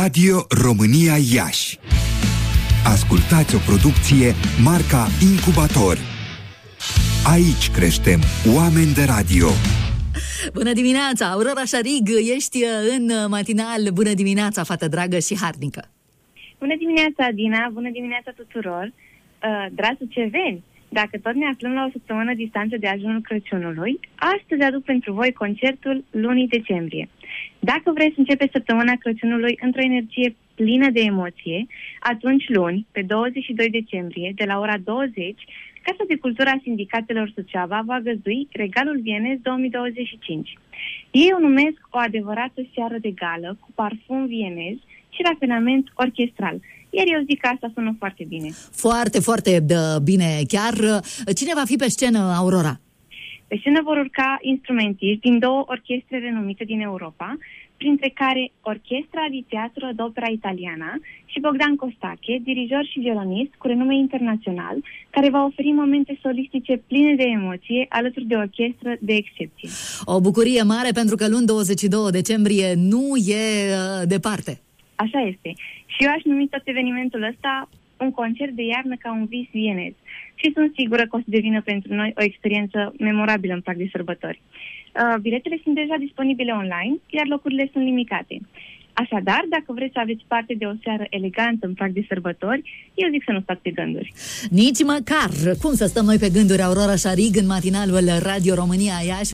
Radio România Iași. Ascultați o producție marca Incubator. Aici creștem oameni de radio. Bună dimineața, Aurora Șarig, ești în matinal. Bună dimineața, fată dragă și harnică. Bună dimineața, Dina, bună dimineața tuturor. Dragi suceveni, dacă tot ne aflăm la o săptămână distanță de ajunul Crăciunului, astăzi aduc pentru voi concertul lunii decembrie. Dacă vreți să începeți săptămâna Crăciunului într-o energie plină de emoție, atunci luni, pe 22 decembrie, de la ora 20, Casa de Cultură a Sindicatelor Suceava va găzdui Regalul Vienez 2025. Ei o numesc o adevărată seară de gală cu parfum vienez și rafinament orchestral. Iar eu zic că asta sună foarte bine. Foarte, foarte bine chiar. Cine va fi pe scenă, Aurora? Pe scenă vor urca instrumentiști din două orchestre renumite din Europa, printre care Orchestra di Teatro d'Opera Italiana și Bogdan Costache, dirijor și violonist cu renume internațional, care va oferi momente solistice pline de emoție alături de o orchestră de excepție. O bucurie mare pentru că luni 22 decembrie nu e departe. Așa este. Și eu aș numi tot evenimentul ăsta un concert de iarnă ca un vis vienez. Și sunt sigură că o să devină pentru noi o experiență memorabilă în prag de sărbători. Biletele sunt deja disponibile online, iar locurile sunt limitate. Așadar, dacă vreți să aveți parte de o seară elegantă în prag de sărbători, eu zic să nu stați pe gânduri. Nici măcar! Cum să stăm noi pe gânduri, Aurora Șarig, în matinalul Radio România Iași?